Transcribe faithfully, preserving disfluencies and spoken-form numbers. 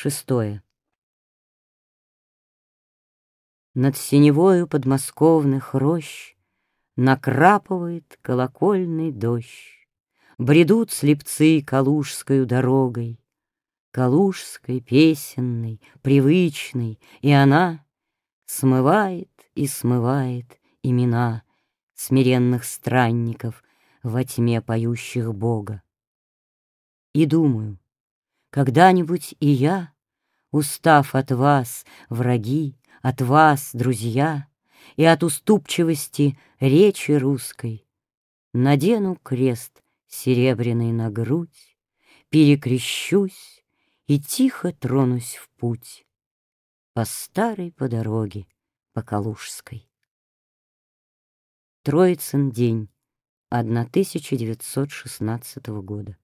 Шестое. Над синевою подмосковных рощ накрапывает колокольный дождь. Бредут слепцы калужскою дорогой, калужской, песенной, привычной, и она смывает и смывает имена смиренных странников во тьме поющих Бога. И думаю, когда-нибудь и я, устав от вас, враги, от вас, друзья, и от уступчивости речи русской, надену крест серебряный на грудь, перекрещусь и тихо тронусь в путь по старой по дороге, по Калужской. Троицын день тысяча девятьсот шестнадцатого года.